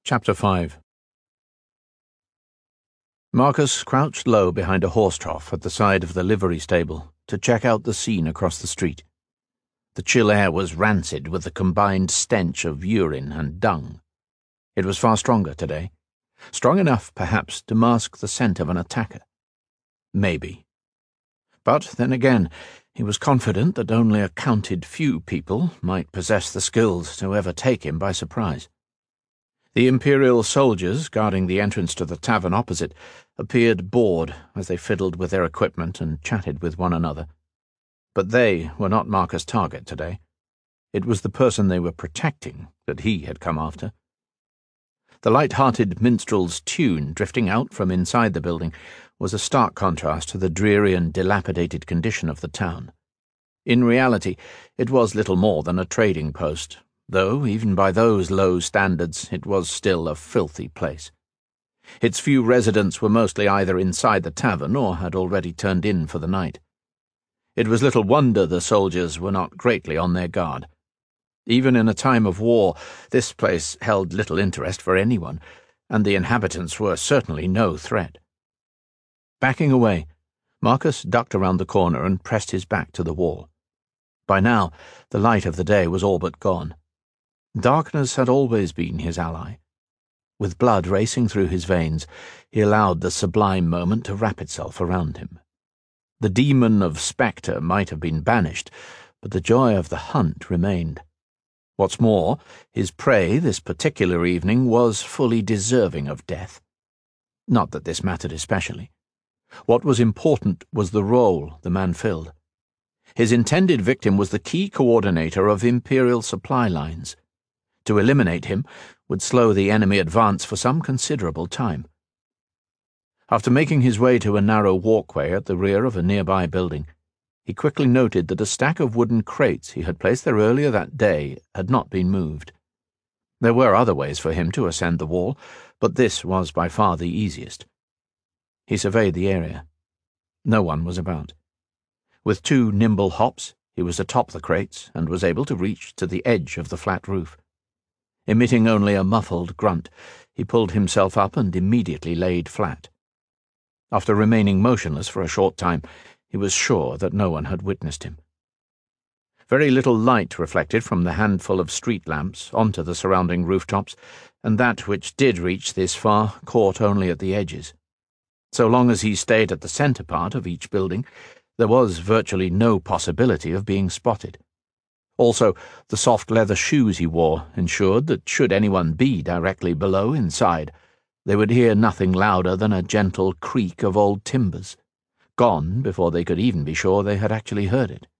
Chapter 5. Marcus crouched low behind a horse trough at the side of the livery stable to check out the scene across the street. The chill air was rancid with the combined stench of urine and dung. It was far stronger today, strong enough, perhaps, to mask the scent of an attacker. Maybe. But then again, he was confident that only a counted few people might possess the skills to ever take him by surprise. The Imperial soldiers guarding the entrance to the tavern opposite appeared bored as they fiddled with their equipment and chatted with one another. But they were not Marcus' target today. It was the person they were protecting that he had come after. The light-hearted minstrel's tune drifting out from inside the building was a stark contrast to the dreary and dilapidated condition of the town. In reality, it was little more than a trading post, though, even by those low standards, it was still a filthy place. Its few residents were mostly either inside the tavern or had already turned in for the night. It was little wonder the soldiers were not greatly on their guard. Even in a time of war, this place held little interest for anyone, and the inhabitants were certainly no threat. Backing away, Marcus ducked around the corner and pressed his back to the wall. By now, the light of the day was all but gone. Darkness had always been his ally. With blood racing through his veins, he allowed the sublime moment to wrap itself around him. The demon of spectre might have been banished, but the joy of the hunt remained. What's more, his prey this particular evening was fully deserving of death. Not that this mattered especially. What was important was the role the man filled. His intended victim was the key coordinator of Imperial supply lines. To eliminate him would slow the enemy advance for some considerable time. After making his way to a narrow walkway at the rear of a nearby building, he quickly noted that a stack of wooden crates he had placed there earlier that day had not been moved. There were other ways for him to ascend the wall, but this was by far the easiest. He surveyed the area. No one was about. With 2 nimble hops, he was atop the crates and was able to reach to the edge of the flat roof. Emitting only a muffled grunt, he pulled himself up and immediately laid flat. After remaining motionless for a short time, he was sure that no one had witnessed him. Very little light reflected from the handful of street lamps onto the surrounding rooftops, and that which did reach this far caught only at the edges. So long as he stayed at the centre part of each building, there was virtually no possibility of being spotted. Also, the soft leather shoes he wore ensured that should anyone be directly below inside, they would hear nothing louder than a gentle creak of old timbers, gone before they could even be sure they had actually heard it.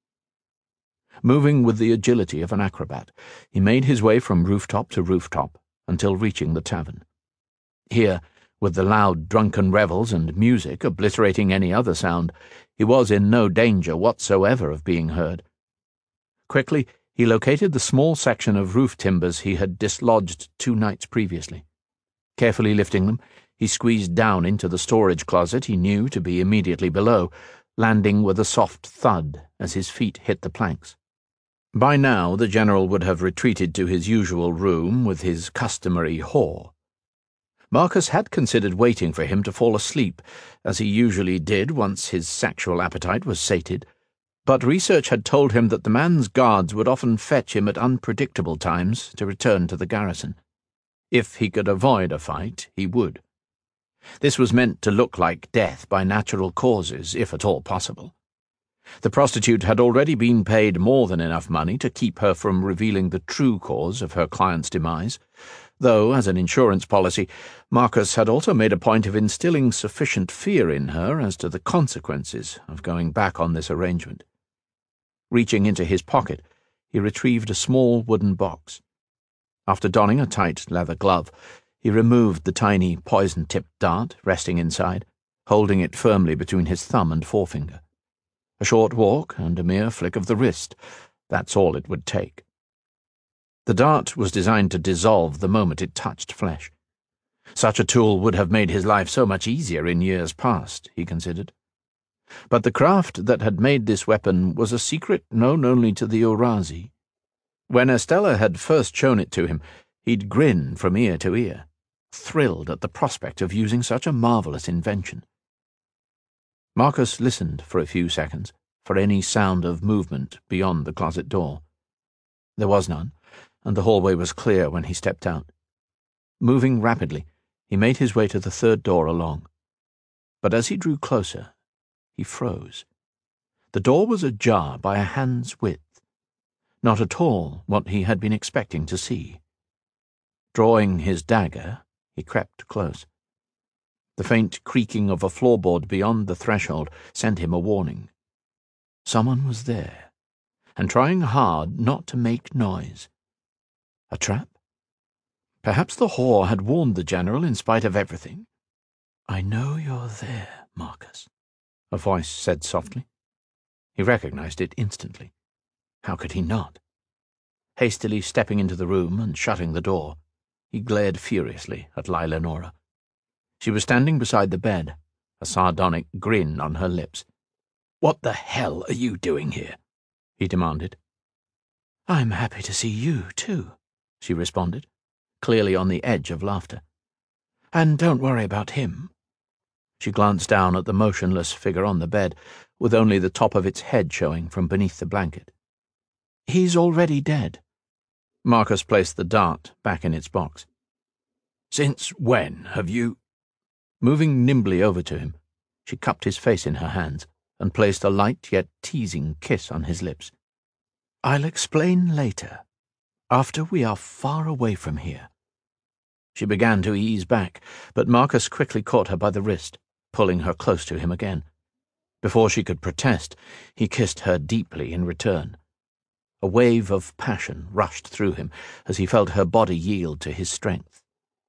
Moving with the agility of an acrobat, he made his way from rooftop to rooftop until reaching the tavern. Here, with the loud drunken revels and music obliterating any other sound, he was in no danger whatsoever of being heard. Quickly, he located the small section of roof timbers he had dislodged 2 nights previously. Carefully lifting them, he squeezed down into the storage closet he knew to be immediately below, landing with a soft thud as his feet hit the planks. By now, the general would have retreated to his usual room with his customary whore. Marcus had considered waiting for him to fall asleep, as he usually did once his sexual appetite was sated, but research had told him that the man's guards would often fetch him at unpredictable times to return to the garrison. If he could avoid a fight, he would. This was meant to look like death by natural causes, if at all possible. The prostitute had already been paid more than enough money to keep her from revealing the true cause of her client's demise, though, as an insurance policy, Marcus had also made a point of instilling sufficient fear in her as to the consequences of going back on this arrangement. Reaching into his pocket, he retrieved a small wooden box. After donning a tight leather glove, he removed the tiny poison-tipped dart resting inside, holding it firmly between his thumb and forefinger. A short walk and a mere flick of the wrist, that's all it would take. The dart was designed to dissolve the moment it touched flesh. Such a tool would have made his life so much easier in years past, he considered. But the craft that had made this weapon was a secret known only to the Urazi. When Estella had first shown it to him, he'd grin from ear to ear. thrilled at the prospect of using such a marvelous invention. Marcus listened for a few seconds for any sound of movement beyond the closet door. There was none, and the hallway was clear when he stepped out. Moving rapidly, he made his way to the third door along. But as he drew closer, he froze. The door was ajar by a hand's width. Not at all what he had been expecting to see. Drawing his dagger, he crept close. The faint creaking of a floorboard beyond the threshold sent him a warning. Someone was there, and trying hard not to make noise. A trap? Perhaps the whore had warned the general in spite of everything. "I know you're there, Marcus," a voice said softly. He recognized it instantly. How could he not? Hastily stepping into the room and shutting the door, he glared furiously at Lila Nora. She was standing beside the bed, a sardonic grin on her lips. "What the hell are you doing here?" he demanded. "I'm happy to see you, too," she responded, clearly on the edge of laughter. "And don't worry about him." She glanced down at the motionless figure on the bed, with only the top of its head showing from beneath the blanket. "He's already dead." Marcus placed the dart back in its box. "Since when have you—" Moving nimbly over to him, she cupped his face in her hands and placed a light yet teasing kiss on his lips. "I'll explain later, after we are far away from here." She began to ease back, but Marcus quickly caught her by the wrist, pulling her close to him again. Before she could protest, he kissed her deeply in return. A wave of passion rushed through him as he felt her body yield to his strength.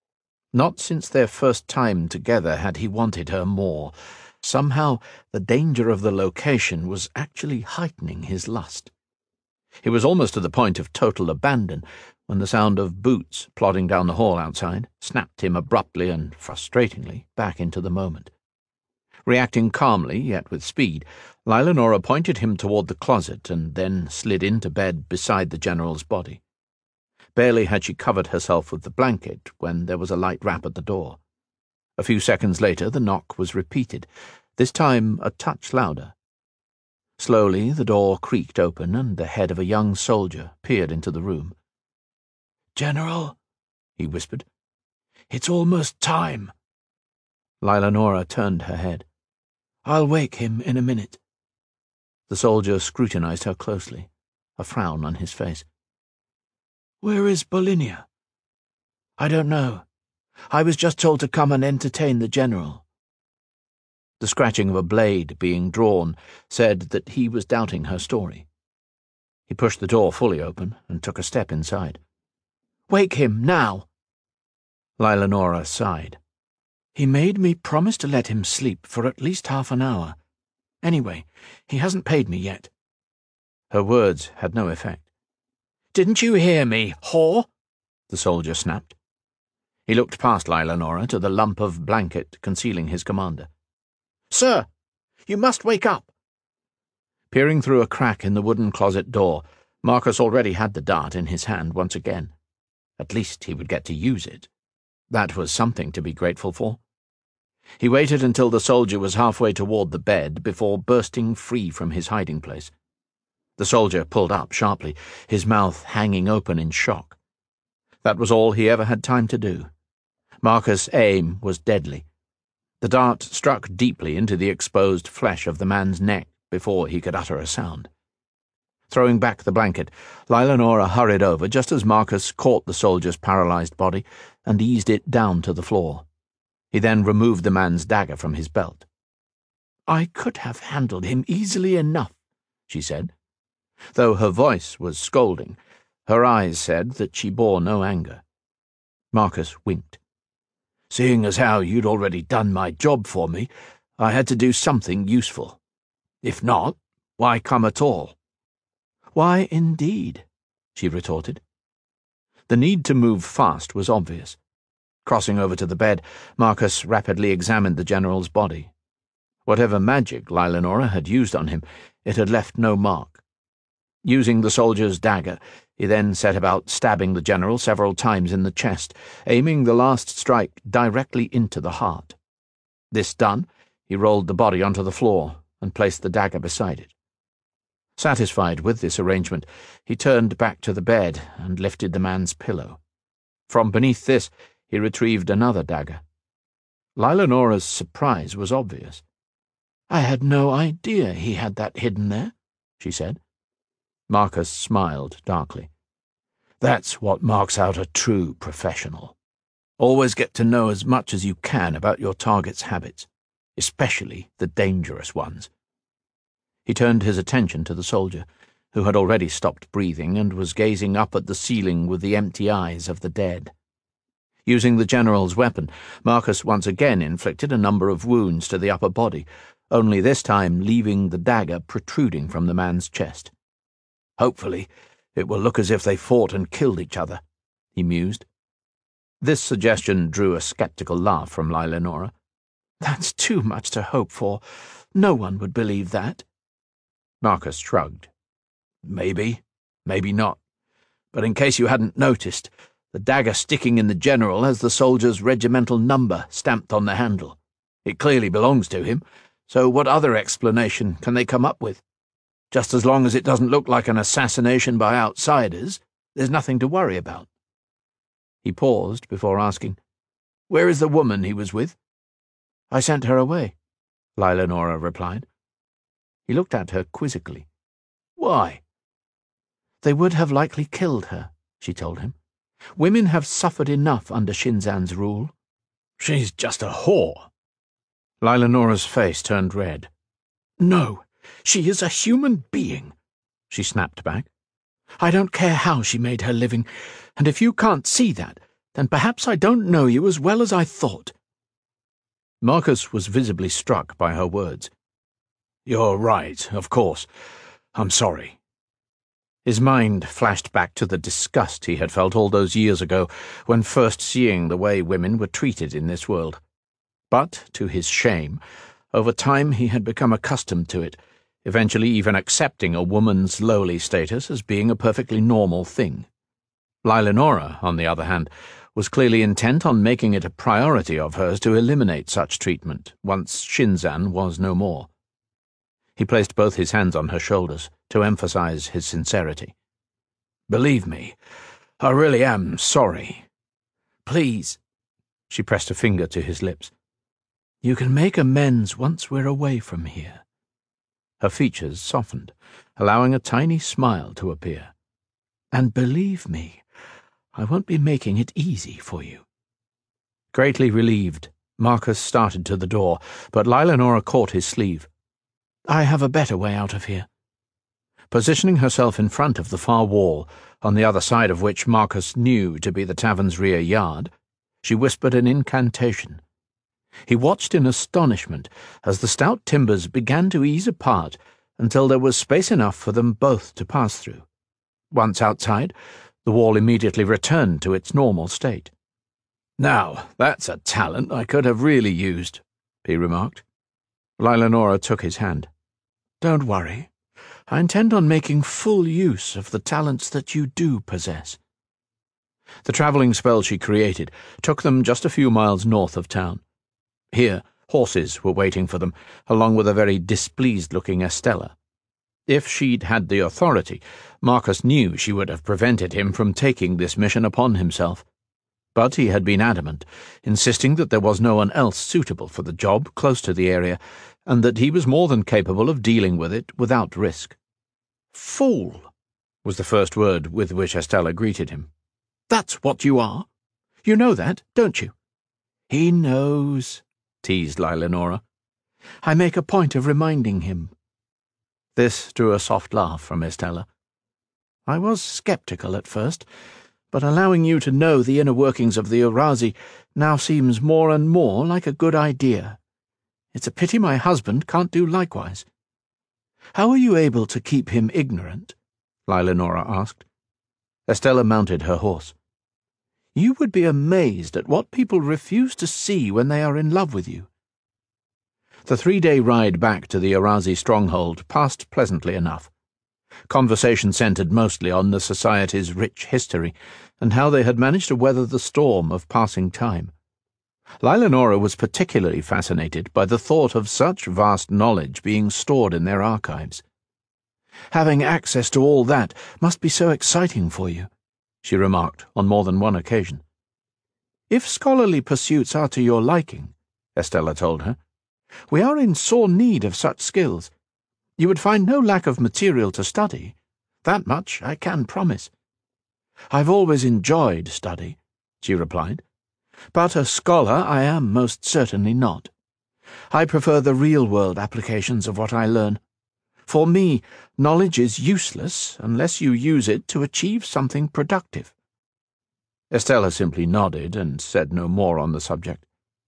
Not since their first time together had he wanted her more. Somehow the danger of the location was actually heightening his lust. He was almost to the point of total abandon when the sound of boots plodding down the hall outside snapped him abruptly and frustratingly back into the moment. Reacting calmly, yet with speed, Lila Nora pointed him toward the closet and then slid into bed beside the general's body. Barely had she covered herself with the blanket when there was a light rap at the door. A few seconds later the knock was repeated, this time a touch louder. Slowly the door creaked open and the head of a young soldier peered into the room. "General," he whispered, "it's almost time." Lila Nora turned her head. "I'll wake him in a minute." The soldier scrutinized her closely, a frown on his face. "Where is Bolínia?" "I don't know. I was just told to come and entertain the general." The scratching of a blade being drawn said that he was doubting her story. He pushed the door fully open and took a step inside. "Wake him, now!" Lila Nora sighed. "He made me promise to let him sleep for at least half an hour. Anyway, he hasn't paid me yet." Her words had no effect. "Didn't you hear me, whore?" the soldier snapped. He looked past Lila Nora to the lump of blanket concealing his commander. "Sir, you must wake up." Peering through a crack in the wooden closet door, Marcus already had the dart in his hand once again. At least he would get to use it. That was something to be grateful for. He waited until the soldier was halfway toward the bed before bursting free from his hiding place. The soldier pulled up sharply, his mouth hanging open in shock. That was all he ever had time to do. Marcus' aim was deadly. The dart struck deeply into the exposed flesh of the man's neck before he could utter a sound. Throwing back the blanket, Lila Nora hurried over just as Marcus caught the soldier's paralyzed body and eased it down to the floor. He then removed the man's dagger from his belt. "I could have handled him easily enough," she said. Though her voice was scolding, her eyes said that she bore no anger. Marcus winked. "Seeing as how you'd already done my job for me, I had to do something useful. If not, why come at all?" "Why, indeed?" she retorted. The need to move fast was obvious. Crossing over to the bed, Marcus rapidly examined the general's body. Whatever magic Lila Nora had used on him, it had left no mark. Using the soldier's dagger, he then set about stabbing the general several times in the chest, aiming the last strike directly into the heart. This done, he rolled the body onto the floor and placed the dagger beside it. Satisfied with this arrangement, he turned back to the bed and lifted the man's pillow. From beneath this, he retrieved another dagger. Lilanora's surprise was obvious. "I had no idea he had that hidden there," she said. Marcus smiled darkly. "That's what marks out a true professional. Always get to know as much as you can about your target's habits, especially the dangerous ones." He turned his attention to the soldier, who had already stopped breathing and was gazing up at the ceiling with the empty eyes of the dead. Using the general's weapon, Marcus once again inflicted a number of wounds to the upper body, only this time leaving the dagger protruding from the man's chest. "Hopefully, it will look as if they fought and killed each other," he mused. This suggestion drew a skeptical laugh from Lilanora. "That's too much to hope for. No one would believe that." Marcus shrugged. "Maybe, maybe not. But in case you hadn't noticed, the dagger sticking in the general has the soldier's regimental number stamped on the handle. It clearly belongs to him, so what other explanation can they come up with? Just as long as it doesn't look like an assassination by outsiders, there's nothing to worry about." He paused before asking, "Where is the woman he was with?" "I sent her away," Lilanora replied. He looked at her quizzically. "Why?" "They would have likely killed her," she told him. "Women have suffered enough under Shinzan's rule." "She's just a whore." Lilanora's face turned red. "No, she is a human being," she snapped back. "I don't care how she made her living, and if you can't see that, then perhaps I don't know you as well as I thought." Marcus was visibly struck by her words. "You're right, of course. I'm sorry." His mind flashed back to the disgust he had felt all those years ago when first seeing the way women were treated in this world. But, to his shame, over time he had become accustomed to it, eventually even accepting a woman's lowly status as being a perfectly normal thing. Lilanora, on the other hand, was clearly intent on making it a priority of hers to eliminate such treatment once Shinzan was no more. He placed both his hands on her shoulders to emphasize his sincerity. "Believe me, I really am sorry." "Please," she pressed a finger to his lips. "You can make amends once we're away from here." Her features softened, allowing a tiny smile to appear. "And believe me, I won't be making it easy for you." Greatly relieved, Marcus started to the door, but Lilanora caught his sleeve. "I have a better way out of here." Positioning herself in front of the far wall, on the other side of which Marcus knew to be the tavern's rear yard, she whispered an incantation. He watched in astonishment as the stout timbers began to ease apart until there was space enough for them both to pass through. Once outside, the wall immediately returned to its normal state. "Now, that's a talent I could have really used," he remarked. Lilanora took his hand. "Don't worry. I intend on making full use of the talents that you do possess." The travelling spell she created took them just a few miles north of town. Here, horses were waiting for them, along with a very displeased-looking Estella. If she'd had the authority, Marcus knew she would have prevented him from taking this mission upon himself. But he had been adamant, insisting that there was no one else suitable for the job close to the area, and that he was more than capable of dealing with it without risk. "Fool," was the first word with which Estella greeted him. "That's what you are. You know that, don't you?" "He knows," teased Lilanora. "I make a point of reminding him." This drew a soft laugh from Estella. "I was skeptical at first, but allowing you to know the inner workings of the Urazi now seems more and more like a good idea. It's a pity my husband can't do likewise." "How are you able to keep him ignorant?" Lilanora asked. Estella mounted her horse. "You would be amazed at what people refuse to see when they are in love with you." The 3-day ride back to the Urazi stronghold passed pleasantly enough. Conversation centered mostly on the society's rich history and how they had managed to weather the storm of passing time. Lilanora was particularly fascinated by the thought of such vast knowledge being stored in their archives. "Having access to all that must be so exciting for you," she remarked on more than one occasion. "If scholarly pursuits are to your liking," Estella told her, "we are in sore need of such skills. You would find no lack of material to study. That much I can promise." "I've always enjoyed study," she replied, "but a scholar I am most certainly not. I prefer the real-world applications of what I learn. For me, knowledge is useless unless you use it to achieve something productive." Estella simply nodded and said no more on the subject.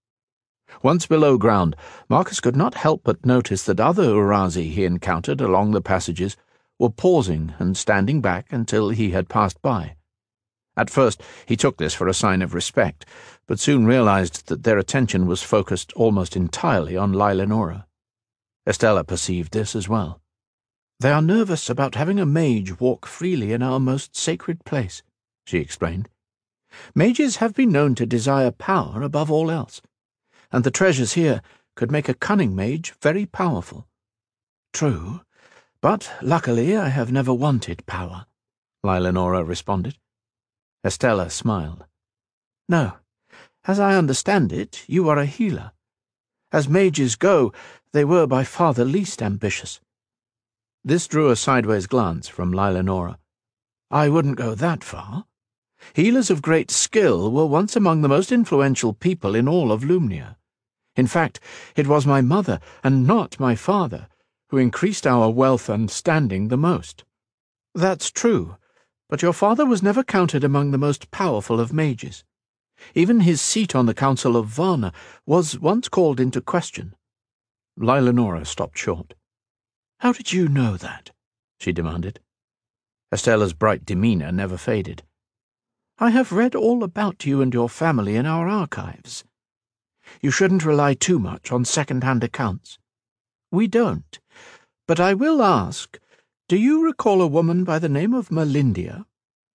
Once below ground, Marcus could not help but notice that other Urazi he encountered along the passages were pausing and standing back until he had passed by. At first he took this for a sign of respect, but soon realized that their attention was focused almost entirely on Lilanora. Estella perceived this as well. "They are nervous about having a mage walk freely in our most sacred place," she explained. "Mages have been known to desire power above all else, and the treasures here could make a cunning mage very powerful." "True, but luckily I have never wanted power," Lilanora responded. Estella smiled. "No, as I understand it, you are a healer. As mages go, they were by far the least ambitious." This drew a sideways glance from Lilanora. "I wouldn't go that far. Healers of great skill were once among the most influential people in all of Lumnia. In fact, it was my mother, and not my father, who increased our wealth and standing the most." "That's true, but your father was never counted among the most powerful of mages. Even his seat on the Council of Varna was once called into question." Lilanora stopped short. "How did you know that?" she demanded. Estella's bright demeanor never faded. "I have read all about you and your family in our archives. You shouldn't rely too much on second-hand accounts. We don't. But I will ask, do you recall a woman by the name of Melindia?"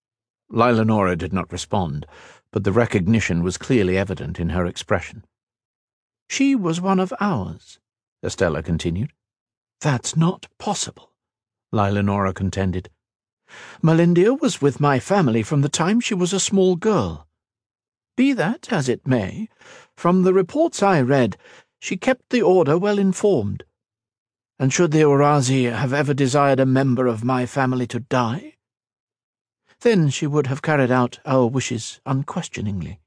Lilanora did not respond, but the recognition was clearly evident in her expression. "She was one of ours," Estella continued. "That's not possible," Lilanora contended. "Melindia was with my family from the time she was a small girl. Be that as it may, from the reports I read, she kept the Order well informed. And should the Urazi have ever desired a member of my family to die, then she would have carried out our wishes unquestioningly."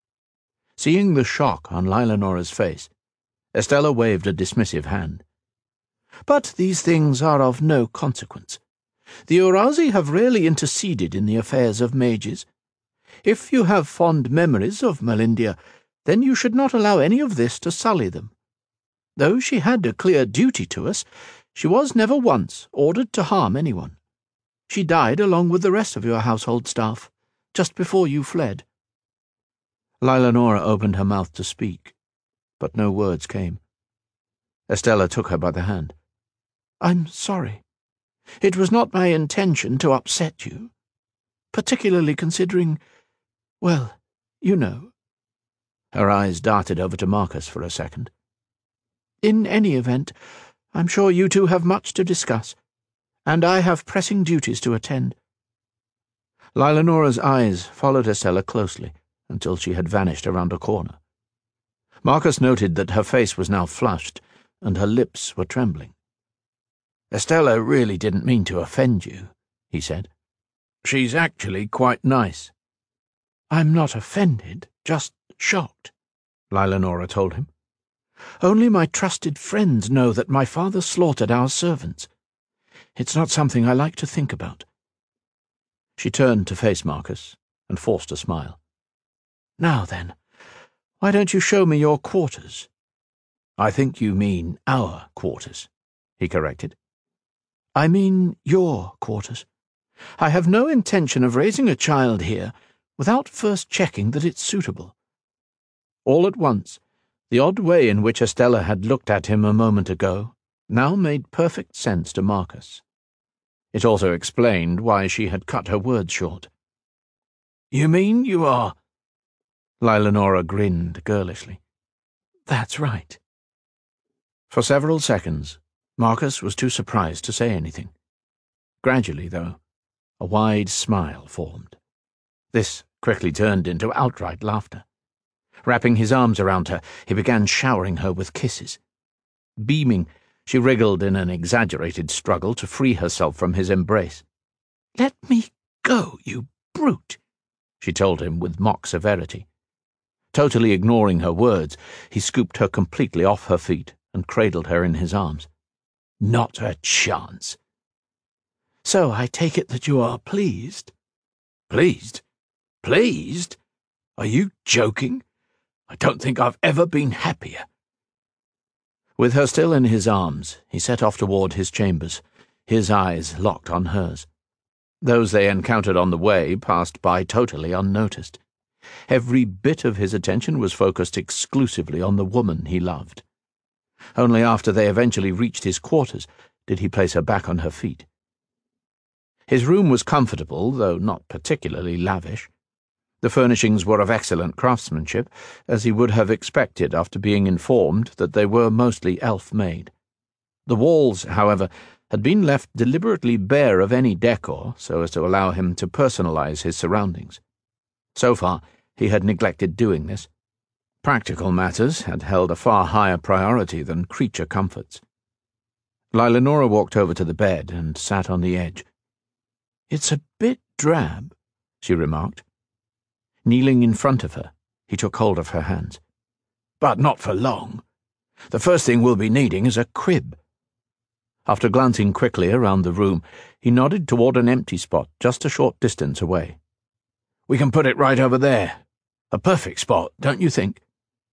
Seeing the shock on Lilanora's face, Estella waved a dismissive hand. "But these things are of no consequence. The Urazi have rarely interceded in the affairs of mages. If you have fond memories of Melindia, then you should not allow any of this to sully them. Though she had a clear duty to us, she was never once ordered to harm anyone. She died along with the rest of your household staff, just before you fled." Lilanora opened her mouth to speak, but no words came. Estella took her by the hand. "I'm sorry. It was not my intention to upset you, particularly considering, well, you know." Her eyes darted over to Marcus for a second. "In any event, I'm sure you two have much to discuss, and I have pressing duties to attend." Lilanora's eyes followed Estella closely until she had vanished around a corner. Marcus noted that her face was now flushed, and her lips were trembling. "Estella really didn't mean to offend you," he said. "She's actually quite nice." "I'm not offended, just shocked," Lilanora told him. "Only my trusted friends know that my father slaughtered our servants. It's not something I like to think about." She turned to face Marcus and forced a smile. "Now then, why don't you show me your quarters?" "I think you mean our quarters," he corrected. "I mean your quarters. I have no intention of raising a child here without first checking that it's suitable." All at once, the odd way in which Estella had looked at him a moment ago now made perfect sense to Marcus. It also explained why she had cut her words short. "You mean you are—" Lila grinned girlishly. "That's right." For several seconds, Marcus was too surprised to say anything. Gradually, though, a wide smile formed. This quickly turned into outright laughter. Wrapping his arms around her, he began showering her with kisses. Beaming, she wriggled in an exaggerated struggle to free herself from his embrace. "Let me go, you brute," she told him with mock severity. Totally ignoring her words, he scooped her completely off her feet and cradled her in his arms. "Not a chance." "So I take it that you are pleased?" "Pleased? Pleased? Are you joking? I don't think I've ever been happier." With her still in his arms, he set off toward his chambers, his eyes locked on hers. Those they encountered on the way passed by totally unnoticed. Every bit of his attention was focused exclusively on the woman he loved. Only after they eventually reached his quarters did he place her back on her feet. His room was comfortable, though not particularly lavish. The furnishings were of excellent craftsmanship, as he would have expected after being informed that they were mostly elf-made. The walls, however, had been left deliberately bare of any decor so as to allow him to personalize his surroundings. So far, he had neglected doing this. Practical matters had held a far higher priority than creature comforts. Lila walked over to the bed and sat on the edge. "It's a bit drab," she remarked. Kneeling in front of her, he took hold of her hands. "But not for long. The first thing we'll be needing is a crib." After glancing quickly around the room, he nodded toward an empty spot just a short distance away. "We can put it right over there. A perfect spot, don't you think?"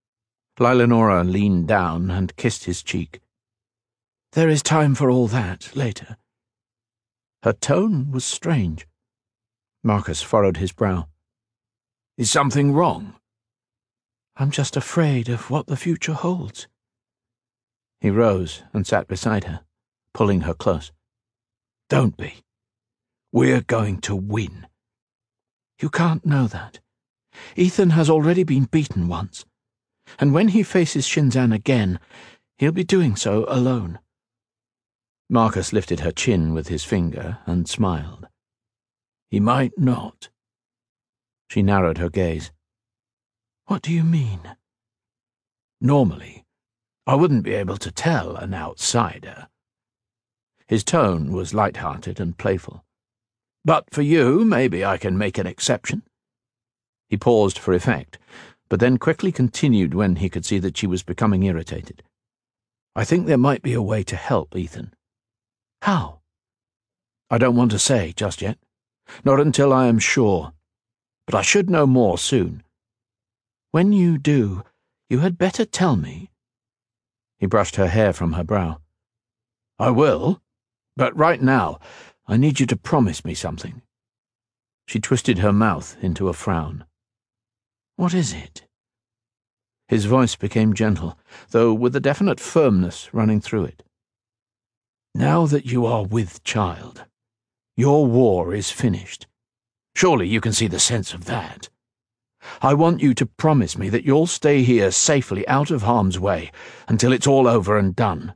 Lila leaned down and kissed his cheek. "There is time for all that later." Her tone was strange. Marcus furrowed his brow. "Is something wrong?" "I'm just afraid of what the future holds." He rose and sat beside her, pulling her close. "Don't be. We're going to win." "You can't know that. Ethan has already been beaten once, and when he faces Shinzan again, he'll be doing so alone." Marcus lifted her chin with his finger and smiled. "He might not." She narrowed her gaze. "What do you mean?" "Normally, I wouldn't be able to tell an outsider." His tone was light-hearted and playful. "But for you, maybe I can make an exception." He paused for effect, but then quickly continued when he could see that she was becoming irritated. "I think there might be a way to help Ethan." "How?" "I don't want to say just yet. Not until I am sure. But I should know more soon." "When you do, you had better tell me." He brushed her hair from her brow. "I will, but right now I need you to promise me something." She twisted her mouth into a frown. "What is it?" His voice became gentle, though with a definite firmness running through it. "Now that you are with child, your war is finished. Surely you can see the sense of that. I want you to promise me that you'll stay here safely out of harm's way until it's all over and done."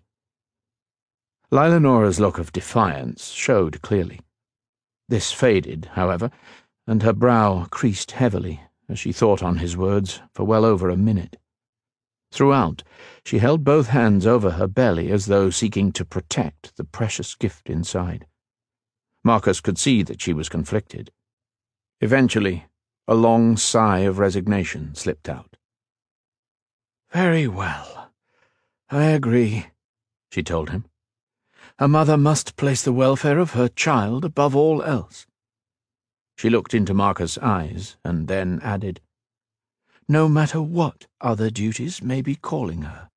Lila look of defiance showed clearly. This faded, however, and her brow creased heavily as she thought on his words for well over a minute. Throughout, she held both hands over her belly as though seeking to protect the precious gift inside. Marcus could see that she was conflicted. Eventually, a long sigh of resignation slipped out. "Very well. I agree," she told him. "A mother must place the welfare of her child above all else." She looked into Marcus' eyes and then added, "No matter what other duties may be calling her."